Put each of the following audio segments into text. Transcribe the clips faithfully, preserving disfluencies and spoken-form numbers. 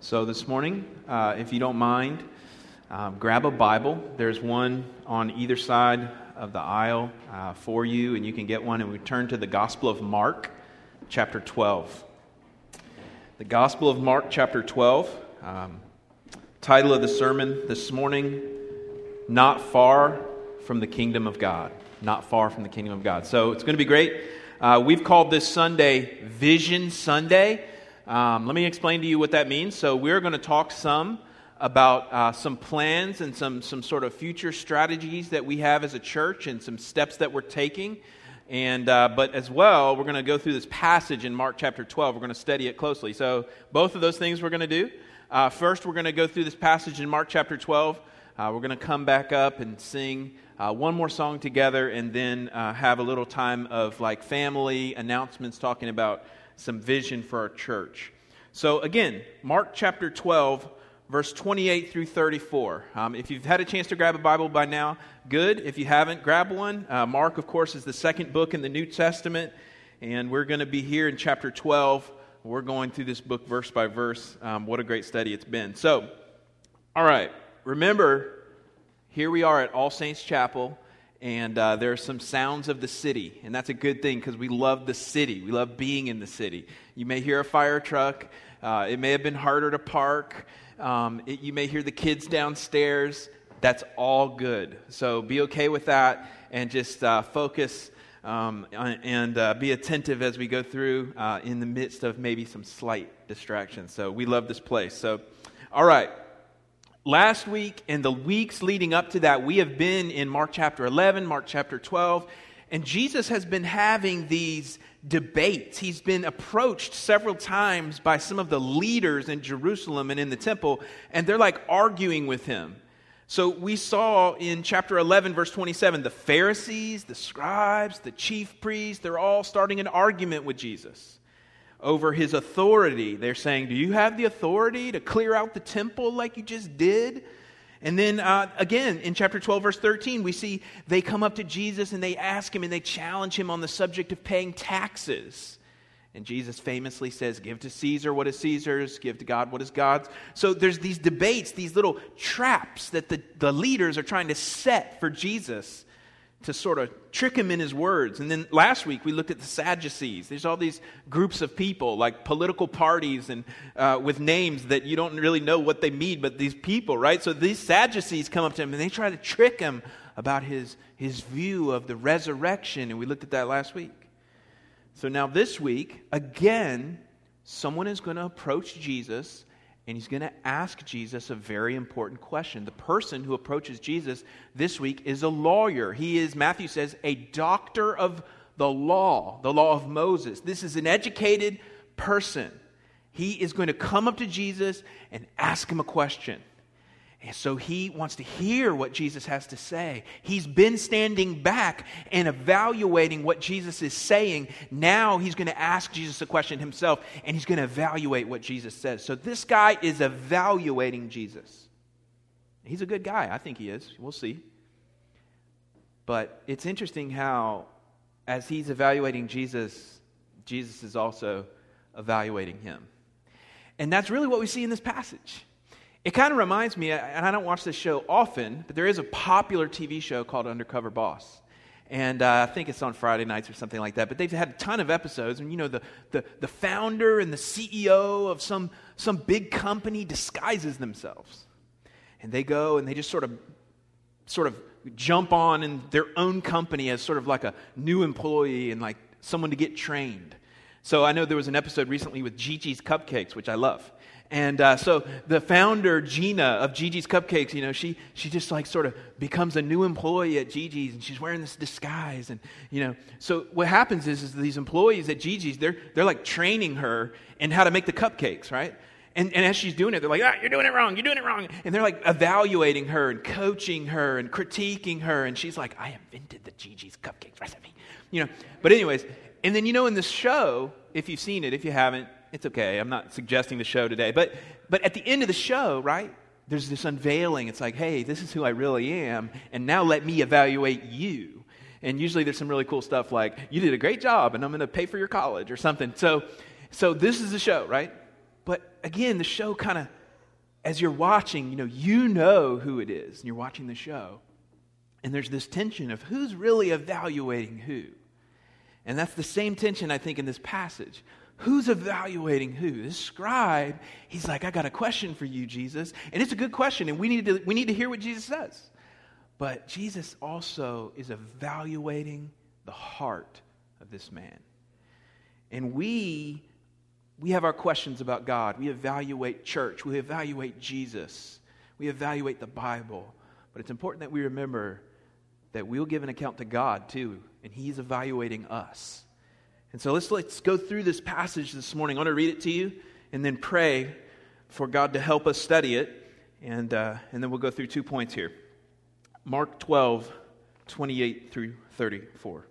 So this morning, uh, if you don't mind, um, grab a Bible. There's one on either side of the aisle uh, for you, and you can get one. And we turn to the Gospel of Mark, chapter twelve. The Gospel of Mark, chapter twelve. Um, title of the sermon this morning, Not Far from the Kingdom of God. Not far from the Kingdom of God. So it's going to be great. Uh, we've called this Sunday Vision Sunday. Um, let me explain to you what that means. So we're going to talk some about uh, some plans and some some sort of future strategies that we have as a church and some steps that we're taking. And uh, but as well, we're going to go through this passage in Mark chapter twelve. We're going to study it closely. So both of those things we're going to do. Uh, first, we're going to go through this passage in Mark chapter twelve. Uh, we're going to come back up and sing uh, one more song together, and then uh, have a little time of like family announcements, talking about some vision for our church. So again, Mark chapter twelve, verse twenty-eight through thirty-four. Um, if you've had a chance to grab a Bible by now, good. If you haven't, grab one. Uh, Mark, of course, is the second book in the New Testament, and we're going to be here in chapter twelve. We're going through this book verse by verse. Um, what a great study it's been. So, all right, remember, here we are at All Saints Chapel. And uh, there are some sounds of the city, and that's a good thing because we love the city. We love being in the city. You may hear a fire truck. Uh, it may have been harder to park. Um, it, you may hear the kids downstairs. That's all good. So be okay with that, and just uh, focus um, and uh, be attentive as we go through uh, in the midst of maybe some slight distractions. So we love this place. So, all right. Last week and the weeks leading up to that, we have been in Mark chapter eleven, Mark chapter twelve, and Jesus has been having these debates. He's been approached several times by some of the leaders in Jerusalem and in the temple, and they're like arguing with him. So we saw in chapter eleven, verse twenty-seven, the Pharisees, the scribes, the chief priests, they're all starting an argument with Jesus over his authority. They're saying, do you have the authority to clear out the temple like you just did? And then uh, again, in chapter twelve, verse thirteen, we see they come up to Jesus and they ask him and they challenge him on the subject of paying taxes. And Jesus famously says, give to Caesar what is Caesar's, give to God what is God's. So there's these debates, these little traps that the, the leaders are trying to set for Jesus to sort of trick him in his words. And then last week we looked at the Sadducees. There's all these groups of people, like political parties and uh, with names that you don't really know what they mean, but these people, right? So these Sadducees come up to him and they try to trick him about his, his view of the resurrection. And we looked at that last week. So now this week, again, someone is going to approach Jesus and he's going to ask Jesus a very important question. The person who approaches Jesus this week is a lawyer. He is, Matthew says, a doctor of the law, the law of Moses. This is an educated person. He is going to come up to Jesus and ask him a question. And so he wants to hear what Jesus has to say. He's been standing back and evaluating what Jesus is saying. Now he's going to ask Jesus a question himself, and he's going to evaluate what Jesus says. So this guy is evaluating Jesus. He's a good guy. I think he is. We'll see. But it's interesting how, as he's evaluating Jesus, Jesus is also evaluating him. And that's really what we see in this passage. It kind of reminds me, and I don't watch this show often, but there is a popular T V show called Undercover Boss. And uh, I think it's on Friday nights or something like that. But they've had a ton of episodes. And, you know, the, the, the founder and the C E O of some, some big company disguises themselves. And they go and they just sort of, sort of jump on in their own company as sort of like a new employee and like someone to get trained. So I know there was an episode recently with Gigi's Cupcakes, which I love. And uh, so the founder, Gina, of Gigi's Cupcakes, you know, she she just like sort of becomes a new employee at Gigi's, and she's wearing this disguise. And, you know, so what happens is, is these employees at Gigi's, they're they're like training her in how to make the cupcakes, right? And, and as she's doing it, they're like, ah, you're doing it wrong, you're doing it wrong. And they're like evaluating her and coaching her and critiquing her. And she's like, I invented the Gigi's Cupcakes recipe. You know, but anyways, and then, you know, in this show, if you've seen it, if you haven't, it's okay. I'm not suggesting the show today. But but at the end of the show, right, there's this unveiling. It's like, hey, this is who I really am. And now let me evaluate you. And usually there's some really cool stuff like, you did a great job and I'm going to pay for your college or something. So, so this is the show, right? but again, the show kind of, as you're watching, you know, you know who it is, and you're watching the show. And there's this tension of who's really evaluating who. And that's the same tension, I think, in this passage. Who's evaluating who? This scribe, he's like, I got a question for you, Jesus. And it's a good question, and we need to, we need to hear what Jesus says. But Jesus also is evaluating the heart of this man. And we, we have our questions about God. We evaluate church. We evaluate Jesus. We evaluate the Bible. But it's important that we remember that we'll give an account to God too, and He's evaluating us. And so let's, let's go through this passage this morning. I want to read it to you and then pray for God to help us study it. And, uh, and then we'll go through two points here. Mark twelve, twenty-eight through thirty-four.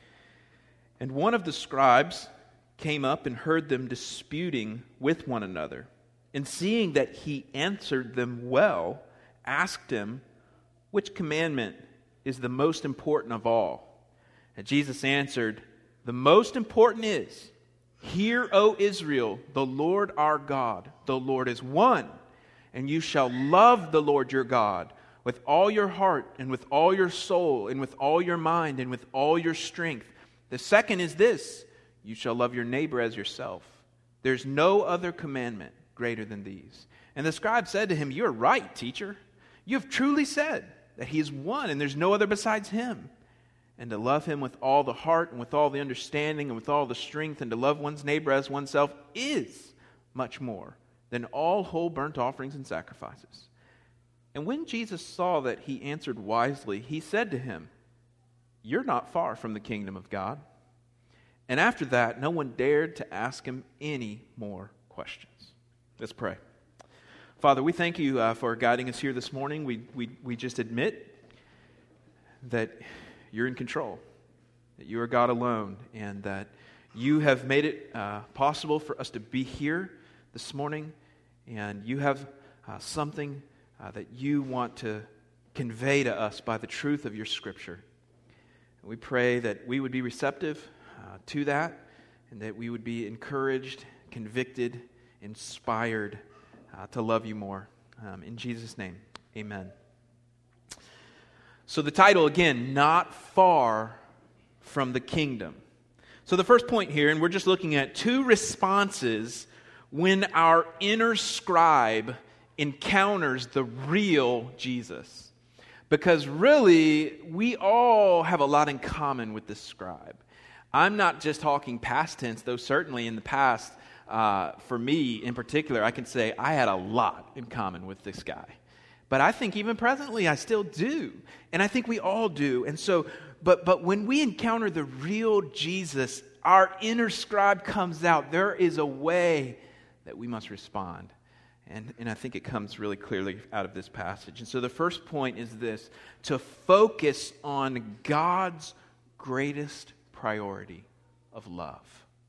And one of the scribes came up and heard them disputing with one another. And seeing that he answered them well, asked him, which commandment is the most important of all? And Jesus answered, the most important is, hear, O Israel, the Lord our God, the Lord is one, and you shall love the Lord your God with all your heart and with all your soul and with all your mind and with all your strength. The second is this, you shall love your neighbor as yourself. There's no other commandment greater than these. And the scribe said to him, you're right, teacher. You have truly said that He is one and there's no other besides Him. And to love Him with all the heart and with all the understanding and with all the strength and to love one's neighbor as oneself is much more than all whole burnt offerings and sacrifices. And when Jesus saw that he answered wisely, He said to him, you're not far from the kingdom of God. And after that, no one dared to ask Him any more questions. Let's pray. Father, we thank You uh, for guiding us here this morning. We, we, we just admit that You're in control, that You are God alone, and that You have made it uh, possible for us to be here this morning, and You have uh, something uh, that You want to convey to us by the truth of Your Scripture. And we pray that we would be receptive uh, to that, and that we would be encouraged, convicted, inspired Uh, to love You more. Um, in Jesus' name, amen. So the title, again, Not Far from the Kingdom. So the first point here, and we're just looking at two responses when our inner scribe encounters the real Jesus. Because really, we all have a lot in common with this scribe. I'm not just talking past tense, though certainly in the past, Uh, for me in particular, I can say I had a lot in common with this guy. But I think even presently I still do. And I think we all do. And so, but but when we encounter the real Jesus, our inner scribe comes out. There is a way that we must respond. And, and I think it comes really clearly out of this passage. And so the first point is this, to focus on God's greatest priority of love.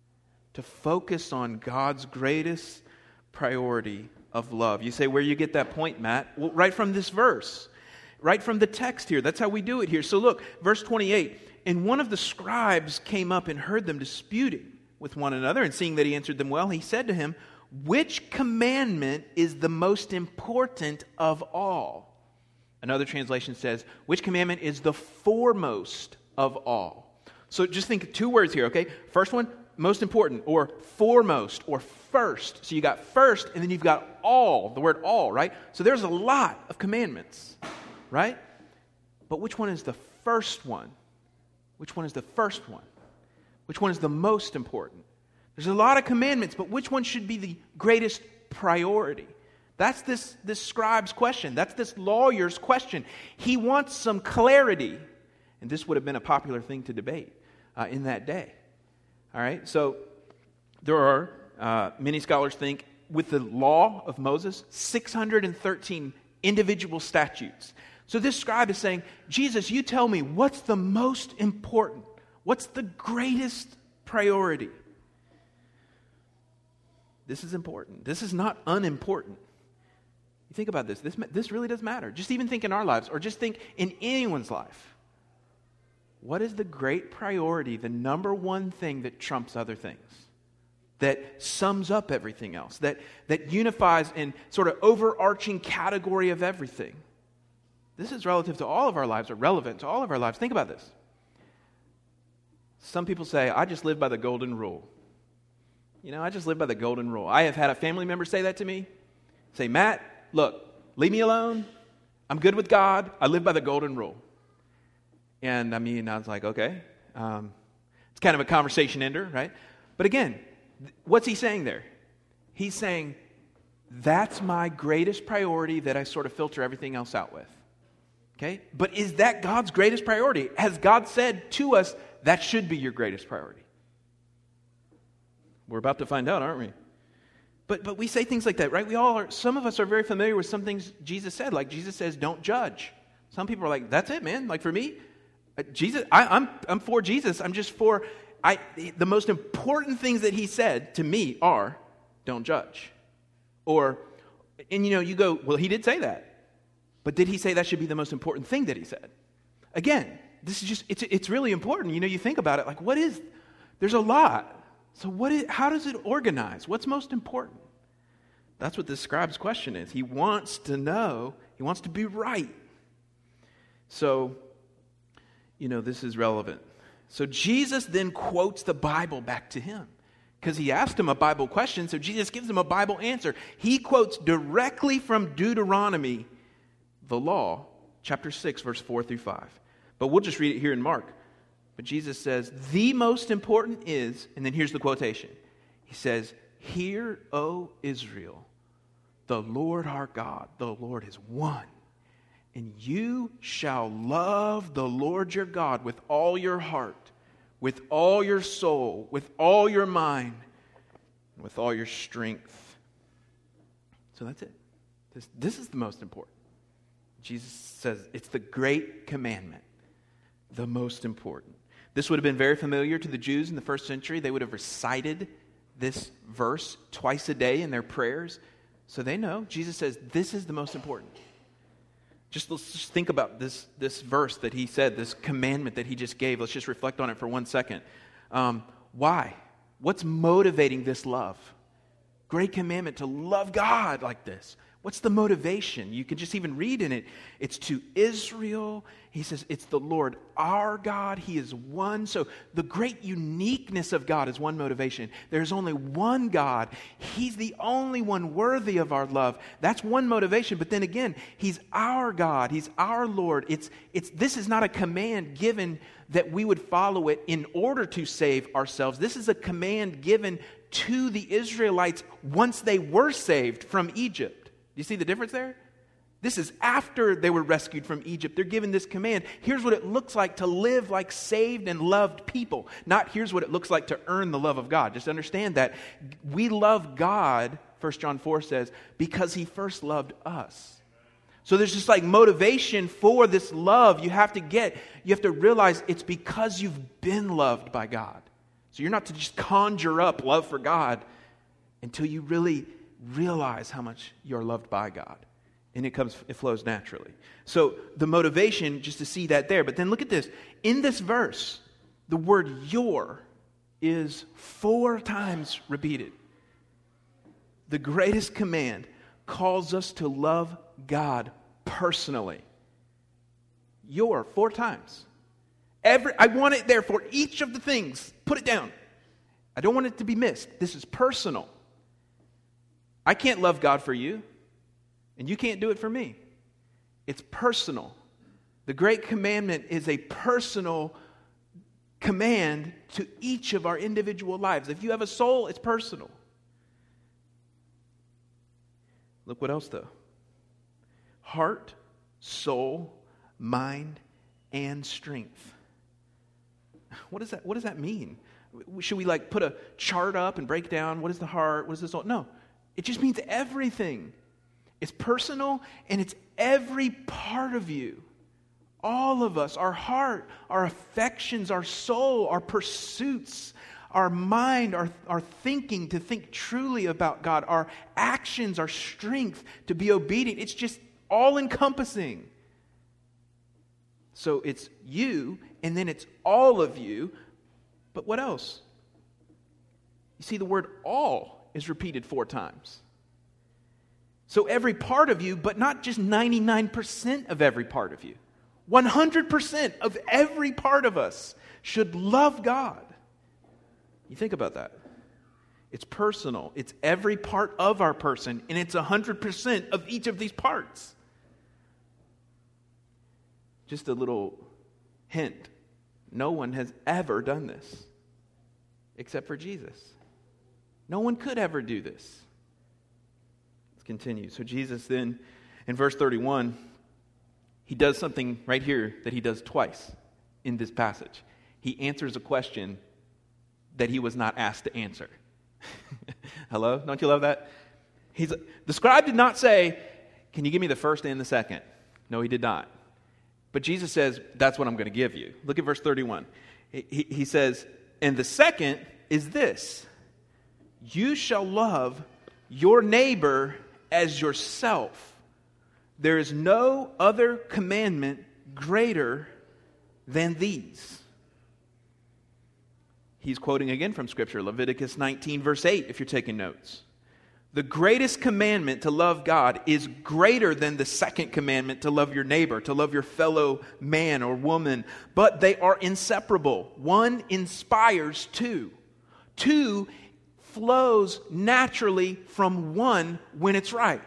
To focus on God's greatest priority of love. You say, where you get that point, Matt? Well, right from this verse. Right from the text here. That's how we do it here. So look, verse twenty-eight. And one of the scribes came up and heard them disputing with one another. And seeing that he answered them well, he said to him, which commandment is the most important of all? Another translation says, which commandment is the foremost of all? So just think two words here, okay? First one, most important, or foremost, or first. So you got first, and then you've got all, the word all, right? So there's a lot of commandments, right? But which one is the first one? Which one is the first one? Which one is the most important? There's a lot of commandments, but which one should be the greatest priority? That's this, this scribe's question. That's this lawyer's question. He wants some clarity. And this would have been a popular thing to debate uh, in that day. All right, so there are, uh, many scholars think, with the law of Moses, six hundred thirteen individual statutes. So this scribe is saying, Jesus, you tell me, what's the most important? What's the greatest priority? This is important. This is not unimportant. You think about this. This, this really does matter. Just even think in our lives, or just think in anyone's life. What is the great priority, the number one thing that trumps other things? that sums up everything else, that, that unifies in sort of overarching category of everything. This is relative to all of our lives, or relevant to all of our lives. Think about this. Some people say, I just live by the golden rule. You know, I just live by the golden rule. I have had a family member say that to me. Say, Matt, look, leave me alone. I'm good with God. I live by the golden rule. And I mean, I was like, okay. Um, it's kind of a conversation ender, right? But again, what's he saying there? He's saying, that's my greatest priority that I sort of filter everything else out with. Okay? But is that God's greatest priority? Has God said to us, that should be your greatest priority? We're about to find out, aren't we? But but we say things like that, right? We all are, some of us are very familiar with some things Jesus said, like Jesus says, don't judge. Some people are like, that's it, man. Like for me, Jesus, I, I'm I'm for Jesus. I'm just for, I. the most important things that he said to me are, don't judge. Or, and you know, you go, well, he did say that. But did he say that should be the most important thing that he said? Again, this is just, it's it's really important. You know, you think about it, like what is, there's a lot. So what is, how does it organize? What's most important? That's what this scribe's question is. He wants to know, he wants to be right. So, you know, this is relevant. So Jesus then quotes the Bible back to him because he asked him a Bible question, so Jesus gives him a Bible answer. He quotes directly from Deuteronomy, the law, chapter six, verse four through five. But we'll just read it here in Mark. But Jesus says, the most important is, and then here's the quotation. He says, hear, O Israel, the Lord our God, the Lord is one. And you shall love the Lord your God with all your heart, with all your soul, with all your mind, and with all your strength. So that's it. This, this is the most important. Jesus says it's the great commandment, the most important. This would have been very familiar to the Jews in the first century. They would have recited this verse twice a day in their prayers. So they know. Jesus says this is the most important. Just let's just think about this, this verse that he said, this commandment that he just gave. Let's just reflect on it for one second. Um, why? What's motivating this love? Great commandment to love God like this. What's the motivation? You can just even read in it. It's to Israel. He says it's the Lord our God. He is one. So the great uniqueness of God is one motivation. There's only one God. He's the only one worthy of our love. That's one motivation. But then again, He's our God. He's our Lord. It's it's this is not a command given that we would follow it in order to save ourselves. This is a command given to the Israelites once they were saved from Egypt. You see the difference there? This is after they were rescued from Egypt. They're given this command. Here's what it looks like to live like saved and loved people. Not here's what it looks like to earn the love of God. Just understand that we love God, First John four says, because He first loved us. So there's just like motivation for this love you have to get. You have to realize it's because you've been loved by God. So you're not to just conjure up love for God until you really realize how much you're loved by God. And it comes, it flows naturally. So the motivation, just to see that there. But then look at this. In this verse, the word your is four times repeated. The greatest command calls us to love God personally. Your, four times. Every, I want it there for each of the things. Put it down. I don't want it to be missed. This is personal. I can't love God for you, and you can't do it for me. It's personal. The Great Commandment is a personal command to each of our individual lives. If you have a soul, it's personal. Look what else, though. Heart, soul, mind, and strength. What does that, what does that mean? Should we like put a chart up and break down what is the heart, what is the soul? No. It just means everything. It's personal and it's every part of you. All of us, our heart, our affections, our soul, our pursuits, our mind, our, our thinking to think truly about God, our actions, our strength to be obedient. It's just all encompassing. So it's you and then it's all of you. But what else? You see, the word all is repeated four times. So every part of you, but not just ninety-nine percent of every part of you. one hundred percent of every part of us should love God. You think about that. It's personal. It's every part of our person, and it's one hundred percent of each of these parts. Just a little hint. No one has ever done this except for Jesus. No one could ever do this. Let's continue. So Jesus then, in verse thirty-one, he does something right here that he does twice in this passage. He answers a question that he was not asked to answer. Hello? Don't you love that? He's, the scribe did not say, can you give me the first and the second? No, he did not. But Jesus says, that's what I'm going to give you. Look at verse thirty-one. He, he, he says, and the second is this: you shall love your neighbor as yourself. There is no other commandment greater than these. He's quoting again from Scripture, Leviticus nineteen, verse eight, if you're taking notes. The greatest commandment to love God is greater than the second commandment to love your neighbor, to love your fellow man or woman. But they are inseparable. One inspires two. Two flows naturally from one when it's right.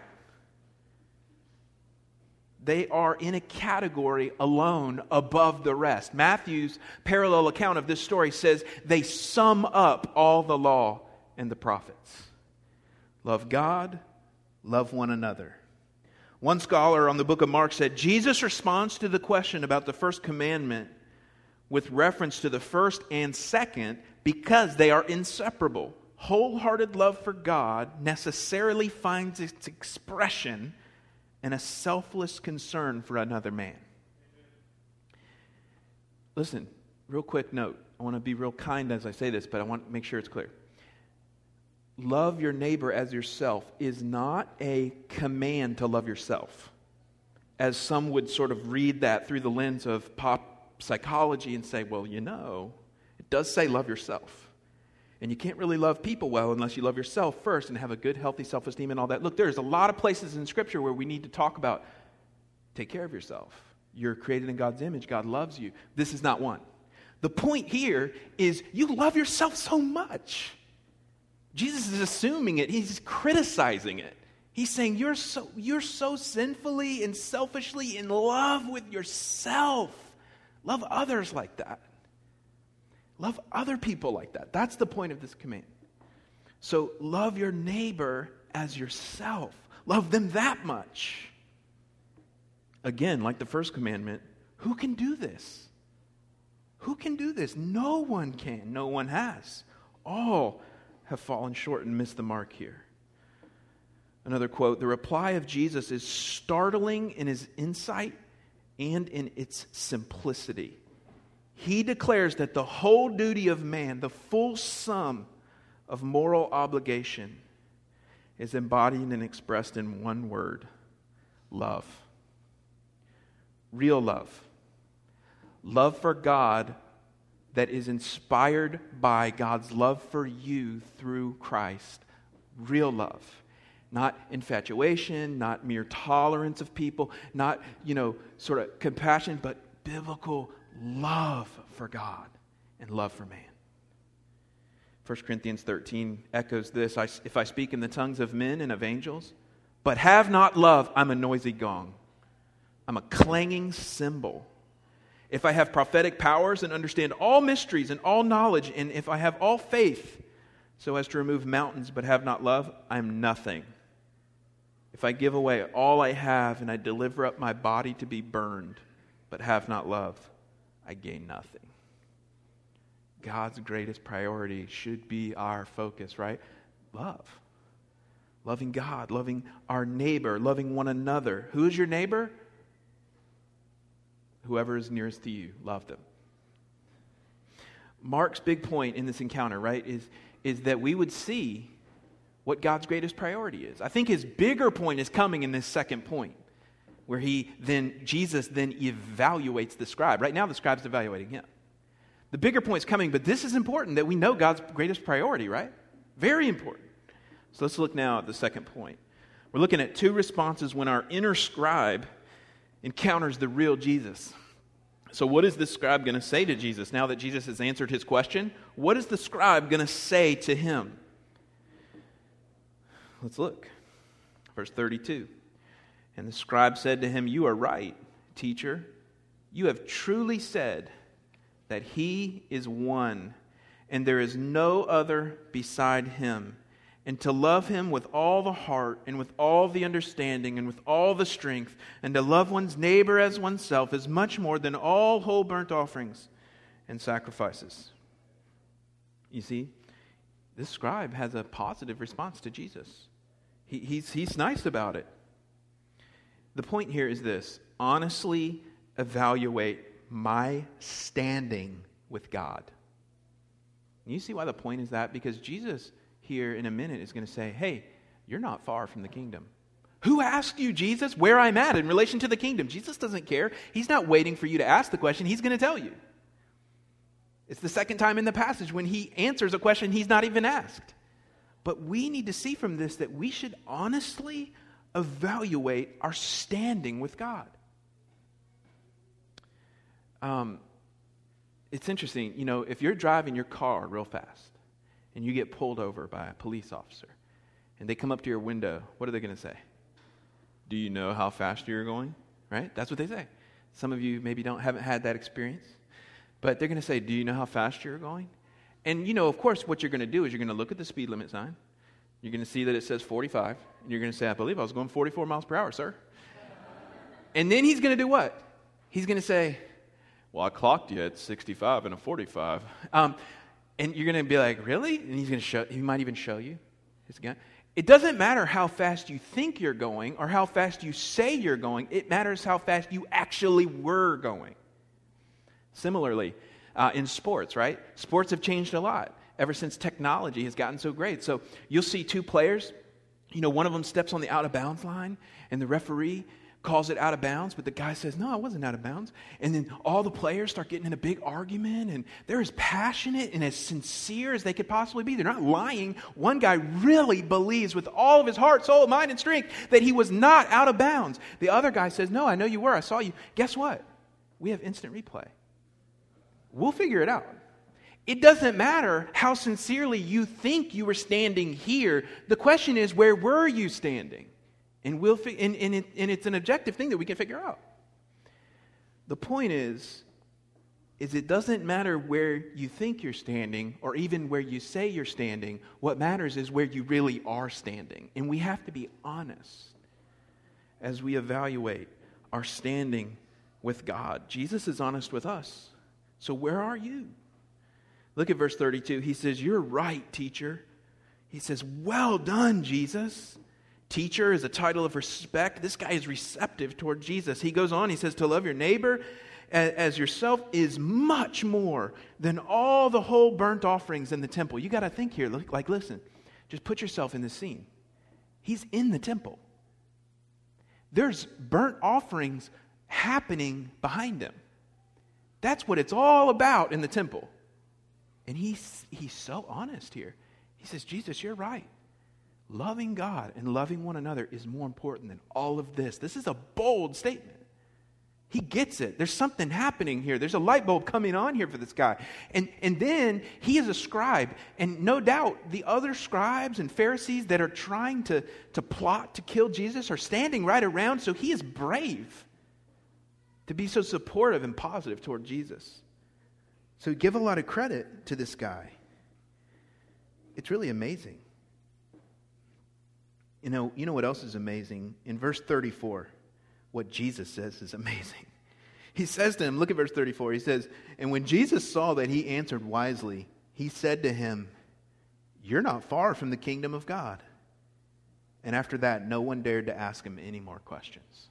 They are in a category alone above the rest. Matthew's parallel account of this story says they sum up all the law and the prophets. Love God, love one another. One scholar on the book of Mark said, Jesus responds to the question about the first commandment with reference to the first and second because they are inseparable. Wholehearted love for God necessarily finds its expression in a selfless concern for another man. Listen, real quick note. I want to be real kind as I say this, but I want to make sure it's clear. Love your neighbor as yourself is not a command to love yourself, as some would sort of read that through the lens of pop psychology and say, well, you know, it does say love yourself. And you can't really love people well unless you love yourself first and have a good, healthy self-esteem and all that. Look, there's a lot of places in Scripture where we need to talk about take care of yourself. You're created in God's image. God loves you. This is not one. The point here is you love yourself so much. Jesus is assuming it. He's criticizing it. He's saying you're so you're so sinfully and selfishly in love with yourself. Love others like that. Love other people like that. That's the point of this command. So love your neighbor as yourself. Love them that much. Again, like the first commandment, who can do this? Who can do this? No one can. No one has. All have fallen short and missed the mark here. Another quote, the reply of Jesus is startling in his insight and in its simplicity. He declares that the whole duty of man, the full sum of moral obligation, is embodied and expressed in one word: love. Real love. Love for God that is inspired by God's love for you through Christ. Real love. Not infatuation, not mere tolerance of people, not, you know, sort of compassion, but biblical love for God and love for man. First Corinthians thirteen echoes this. I, if I speak in the tongues of men and of angels, but have not love, I'm a noisy gong. I'm a clanging cymbal. If I have prophetic powers and understand all mysteries and all knowledge, and if I have all faith so as to remove mountains but have not love, I am nothing. If I give away all I have and I deliver up my body to be burned but have not love, I gain nothing. God's greatest priority should be our focus, right? Love. Loving God, loving our neighbor, loving one another. Who is your neighbor? Whoever is nearest to you, love them. Mark's big point in this encounter, right, is, is that we would see what God's greatest priority is. I think his bigger point is coming in this second point, where he then, Jesus then evaluates the scribe. Right now the scribe's evaluating him. The bigger point's coming, but this is important that we know God's greatest priority, right? Very important. So let's look now at the second point. We're looking at two responses when our inner scribe encounters the real Jesus. So what is the scribe going to say to Jesus now that Jesus has answered his question? What is the scribe going to say to him? Let's look. Verse thirty-two. And the scribe said to him, "You are right, teacher. You have truly said that he is one, and there is no other beside him. And to love him with all the heart and with all the understanding and with all the strength, and to love one's neighbor as oneself is much more than all whole burnt offerings and sacrifices." You see, this scribe has a positive response to Jesus. He, he's, he's nice about it. The point here is this: honestly evaluate my standing with God. And you see why the point is that? Because Jesus here in a minute is going to say, hey, you're not far from the kingdom. Who asked you, Jesus, where I'm at in relation to the kingdom? Jesus doesn't care. He's not waiting for you to ask the question. He's going to tell you. It's the second time in the passage when he answers a question he's not even asked. But we need to see from this that we should honestly evaluate our standing with God. Um, it's interesting, you know, if you're driving your car real fast and you get pulled over by a police officer and they come up to your window, what are they going to say? Do you know how fast you're going? Right? That's what they say. Some of you maybe don't haven't had that experience, but they're going to say, do you know how fast you're going? And, you know, of course, what you're going to do is you're going to look at the speed limit sign. You're going to see that it says forty-five. And you're going to say, I believe I was going forty-four miles per hour, sir. And then he's going to do what? He's going to say, well, I clocked you at sixty-five and a forty-five. Um, and you're going to be like, really? And he's going to show, he might even show you his gun. It doesn't matter how fast you think you're going or how fast you say you're going. It matters how fast you actually were going. Similarly, uh, in sports, right? Sports have changed a lot ever since technology has gotten so great. So you'll see two players, you know, one of them steps on the out of bounds line and the referee calls it out of bounds, but the guy says, no, I wasn't out of bounds. And then all the players start getting in a big argument, and they're as passionate and as sincere as they could possibly be. They're not lying. One guy really believes with all of his heart, soul, mind, and strength that he was not out of bounds. The other guy says, no, I know you were. I saw you. Guess what? We have instant replay. We'll figure it out. It doesn't matter how sincerely you think you were standing here. The question is, where were you standing? And, we'll fi- and, and, it, and it's an objective thing that we can figure out. The point is, is it doesn't matter where you think you're standing or even where you say you're standing. What matters is where you really are standing. And we have to be honest as we evaluate our standing with God. Jesus is honest with us. So where are you? Look at verse thirty-two. He says, you're right, teacher. He says, well done, Jesus. Teacher is a title of respect. This guy is receptive toward Jesus. He goes on, he says, to love your neighbor as yourself is much more than all the whole burnt offerings in the temple. You got to think here, like, listen, just put yourself in the scene. He's in the temple. There's burnt offerings happening behind him. That's what it's all about in the temple. And he's, he's so honest here. He says, Jesus, you're right. Loving God and loving one another is more important than all of this. This is a bold statement. He gets it. There's something happening here. There's a light bulb coming on here for this guy. And, and then he is a scribe. And no doubt the other scribes and Pharisees that are trying to, to plot to kill Jesus are standing right around. So he is brave to be so supportive and positive toward Jesus. So give a lot of credit to this guy. It's really amazing. You know, you know what else is amazing? In verse thirty-four, what Jesus says is amazing. He says to him, look at verse thirty-four. He says, and when Jesus saw that he answered wisely, he said to him, you're not far from the kingdom of God. And after that, no one dared to ask him any more questions.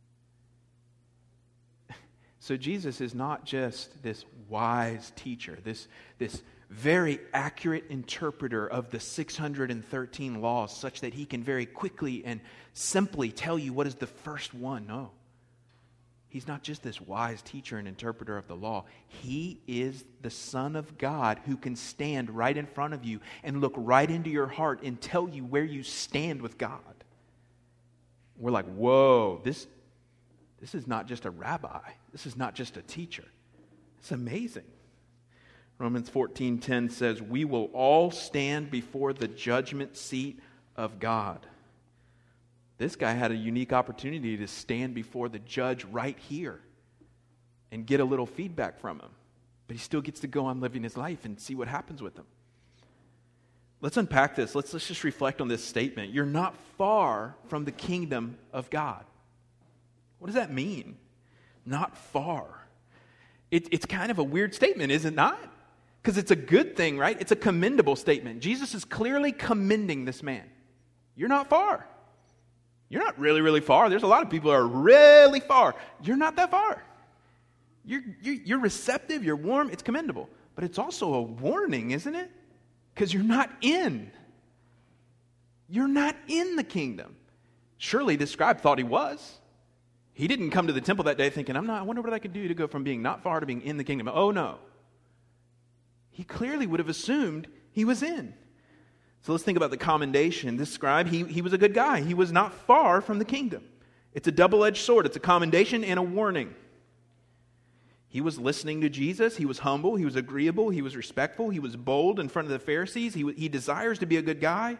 So Jesus is not just this wise teacher, this, this very accurate interpreter of the six hundred thirteen laws, such that he can very quickly and simply tell you what is the first one. No. He's not just this wise teacher and interpreter of the law. He is the Son of God who can stand right in front of you and look right into your heart and tell you where you stand with God. We're like, whoa, this, this is not just a rabbi. This is not just a teacher. It's amazing. Romans fourteen ten says, we will all stand before the judgment seat of God. This guy had a unique opportunity to stand before the judge right here and get a little feedback from him. But he still gets to go on living his life and see what happens with him. Let's unpack this. Let's, let's just reflect on this statement. You're not far from the kingdom of God. What does that mean? Not far. It, it's kind of a weird statement, is it not? Because it's a good thing, right? It's a commendable statement. Jesus is clearly commending this man. You're not far. You're not really, really far. There's a lot of people who are really far. You're not that far. You're, you're, you're receptive, you're warm, it's commendable. But it's also a warning, isn't it? Because you're not in. You're not in the kingdom. Surely this scribe thought he was. He didn't come to the temple that day thinking, I'm not, I wonder what I could do to go from being not far to being in the kingdom. Oh, no. He clearly would have assumed he was in. So let's think about the commendation. This scribe, he, he was a good guy. He was not far from the kingdom. It's a double-edged sword. It's a commendation and a warning. He was listening to Jesus. He was humble. He was agreeable. He was respectful. He was bold in front of the Pharisees. He, he desires to be a good guy.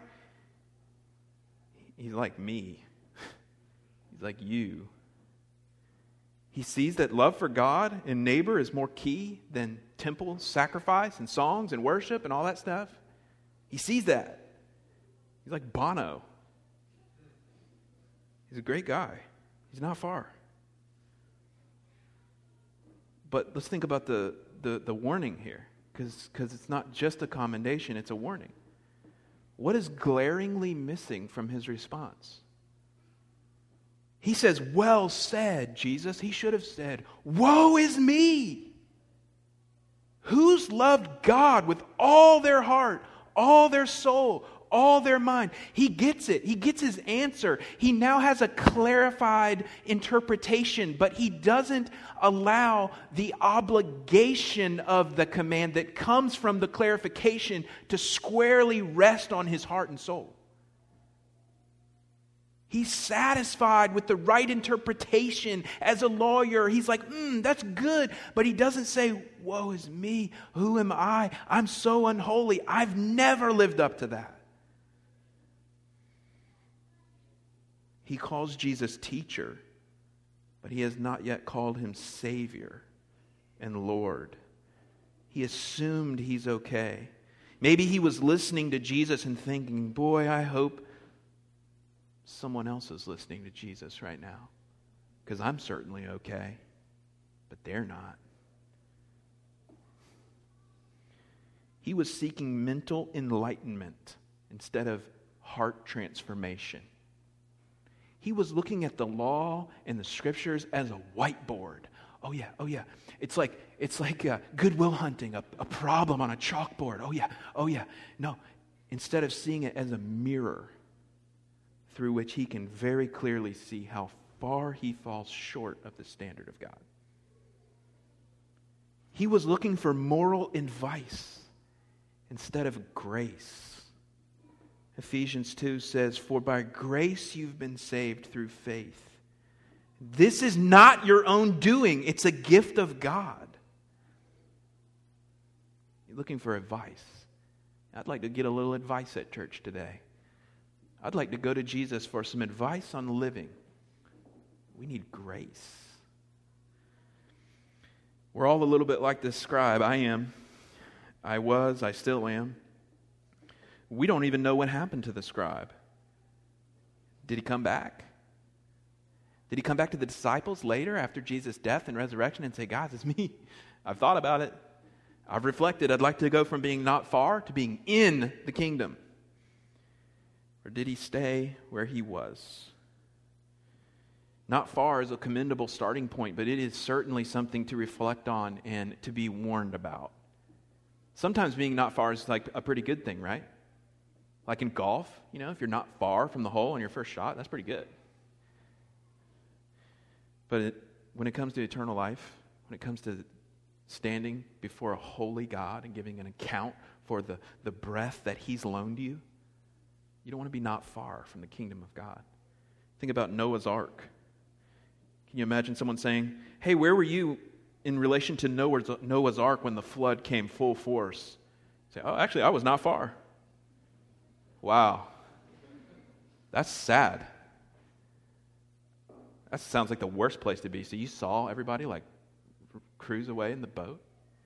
He's like me. He's like you. He sees that love for God and neighbor is more key than temple sacrifice and songs and worship and all that stuff. He sees that. He's like Bono. He's a great guy. He's not far. But let's think about the, the, the warning here, because because it's not just a commendation, it's a warning. What is glaringly missing from his response? He says, well said, Jesus. He should have said, woe is me. Who's loved God with all their heart, all their soul, all their mind? He gets it. He gets his answer. He now has a clarified interpretation, but he doesn't allow the obligation of the command that comes from the clarification to squarely rest on his heart and soul. He's satisfied with the right interpretation as a lawyer. He's like, mm, that's good. But he doesn't say, woe is me. Who am I? I'm so unholy. I've never lived up to that. He calls Jesus teacher, but he has not yet called him Savior and Lord. He assumed he's okay. Maybe he was listening to Jesus and thinking, boy, I hope someone else is listening to Jesus right now, because I'm certainly okay, but they're not. He was seeking mental enlightenment instead of heart transformation. He was looking at the law and the scriptures as a whiteboard. Oh yeah, oh yeah. It's like it's like uh, Goodwill Hunting, a, a problem on a chalkboard. Oh yeah, oh yeah. No, instead of seeing it as a mirror through which he can very clearly see how far he falls short of the standard of God. He was looking for moral advice instead of grace. Ephesians two says, for by grace you've been saved through faith. This is not your own doing. It's a gift of God. You're looking for advice. I'd like to get a little advice at church today. I'd like to go to Jesus for some advice on living. We need grace. We're all a little bit like this scribe. I am. I was. I still am. We don't even know what happened to the scribe. Did he come back? Did he come back to the disciples later after Jesus' death and resurrection and say, guys, it's me. I've thought about it. I've reflected. I'd like to go from being not far to being in the kingdom. Or did he stay where he was? Not far is a commendable starting point, but it is certainly something to reflect on and to be warned about. Sometimes being not far is like a pretty good thing, right? Like in golf, you know, if you're not far from the hole on your first shot, that's pretty good. But it, when it comes to eternal life, when it comes to standing before a holy God and giving an account for the, the breath that he's loaned you, you don't want to be not far from the kingdom of God. Think about Noah's Ark. Can you imagine someone saying, hey, where were you in relation to Noah's, Noah's Ark when the flood came full force? Say, oh, actually, I was not far. Wow. That's sad. That sounds like the worst place to be. So you saw everybody like cruise away in the boat?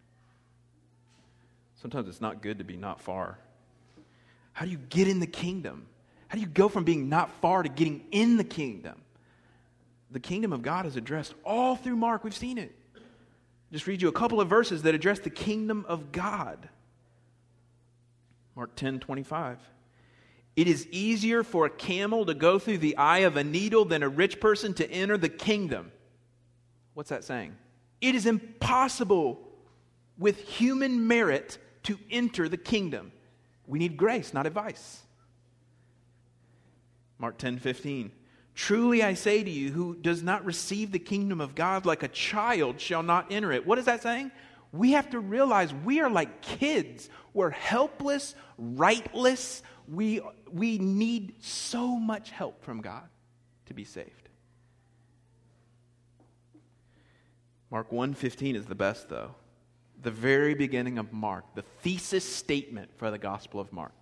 Sometimes it's not good to be not far. How do you get in the kingdom? How do you go from being not far to getting in the kingdom? The kingdom of God is addressed all through Mark. We've seen it. Just read you a couple of verses that address the kingdom of God. Mark ten twenty-five. It is easier for a camel to go through the eye of a needle than a rich person to enter the kingdom. What's that saying? It is impossible with human merit to enter the kingdom. We need grace, not advice. Mark ten fifteen. Truly I say to you, who does not receive the kingdom of God like a child shall not enter it. What is that saying? We have to realize we are like kids. We're helpless, rightless. We, we need so much help from God to be saved. Mark one fifteen is the best, though. The very beginning of Mark, the thesis statement for the Gospel of Mark.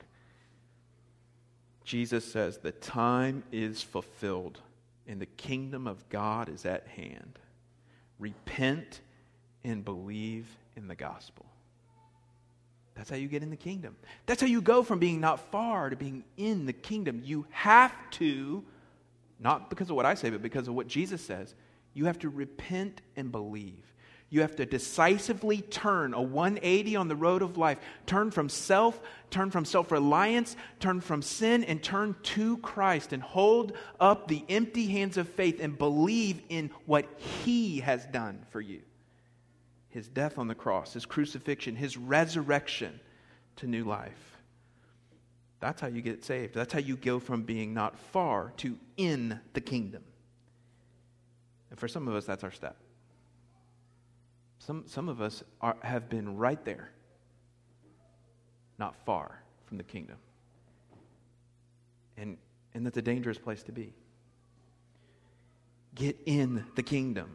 Jesus says, the time is fulfilled and the kingdom of God is at hand. Repent and believe in the gospel. That's how you get in the kingdom. That's how you go from being not far to being in the kingdom. You have to, not because of what I say, but because of what Jesus says, you have to repent and believe. You have to decisively turn a one eighty on the road of life. Turn from self, turn from self-reliance, turn from sin, and turn to Christ and hold up the empty hands of faith and believe in what He has done for you. His death on the cross, His crucifixion, His resurrection to new life. That's how you get saved. That's how you go from being not far to in the kingdom. And for some of us, that's our step. Some, some of us are, have been right there, not far from the kingdom. And, and that's a dangerous place to be. Get in the kingdom.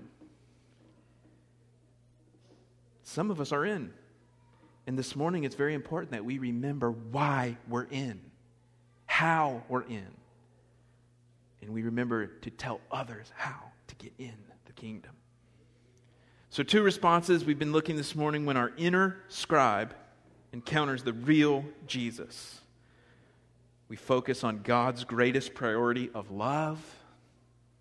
Some of us are in. And this morning it's very important that we remember why we're in, how we're in. And we remember to tell others how to get in the kingdom. So two responses we've been looking this morning when our inner scribe encounters the real Jesus. We focus on God's greatest priority of love,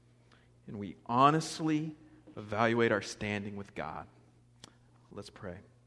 and we honestly evaluate our standing with God. Let's pray.